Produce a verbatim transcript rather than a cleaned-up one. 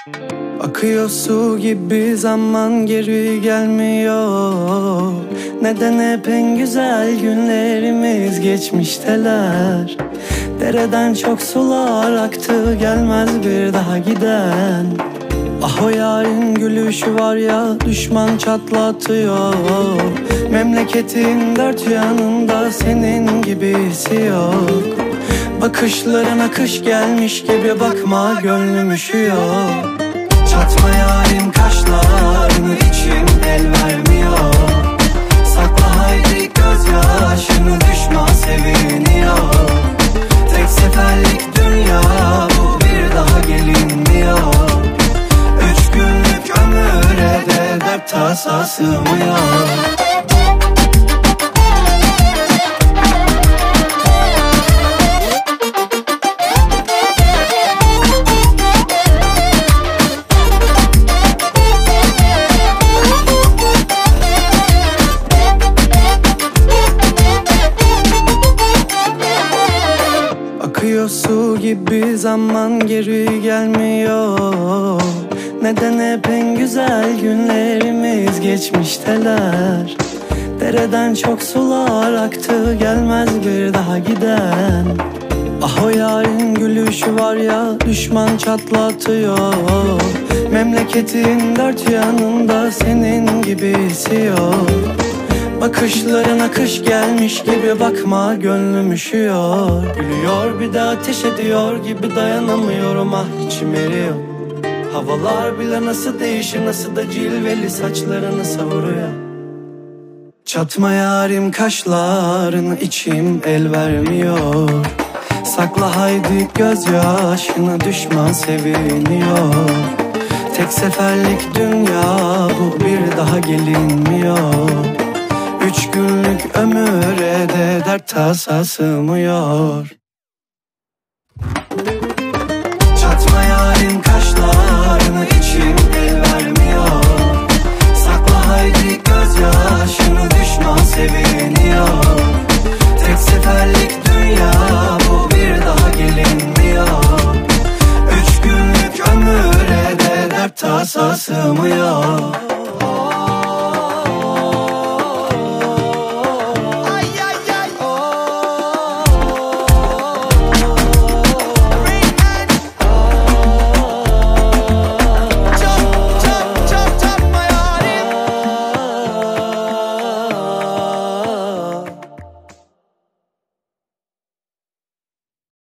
Akıyor su gibi zaman geri gelmiyor. Neden hep en güzel günlerimiz geçmişteler. Dereden çok sular aktı, gelmez bir daha giden. Ah o yarın gülüşü var ya, düşman çatlatıyor. Memleketin dört yanında senin gibisi yok. Bakışlarına kış gelmiş gibi bakma, gönlüm üşüyor. Çatma yarim kaşlarını, içim el vermiyor. Sakla haydi gözyaşını, düşman seviniyor. Tek seferlik dünya bu, bir daha gelinmiyor. Üç günlük ömüre de dert tasa sığmıyor. Akıyor su gibi zaman geri gelmiyor. Neden hep en güzel günlerimiz geçmişteler. Dereden çok sular aktı, gelmez bir daha giden. Ah o yarın gülüşü var ya, düşman çatlatıyor. Memleketin dört yanında senin gibisi yok. Bakışlarına kış gelmiş gibi bakma, gönlüm üşüyor. Gülüyor bir de ateş ediyor gibi, dayanamıyorum ah içim eriyor. Havalar bile nasıl değişir, nasıl da cilveli saçlarını savuruyor. Çatma yarim kaşlarını, içim el vermiyor. Sakla haydi gözyaşını, düşman seviniyor. Tek seferlik dünya bu, bir daha gelinmiyor. Üç günlük ömüre de dert tasa sığmıyor. Çatma yarim kaşlarını, içim el vermiyor. Sakla haydi gözyaşını, düşman seviniyor. Tek seferlik dünya bu, bir daha gelinmiyor. Üç günlük ömüre de dert tasa sığmıyor.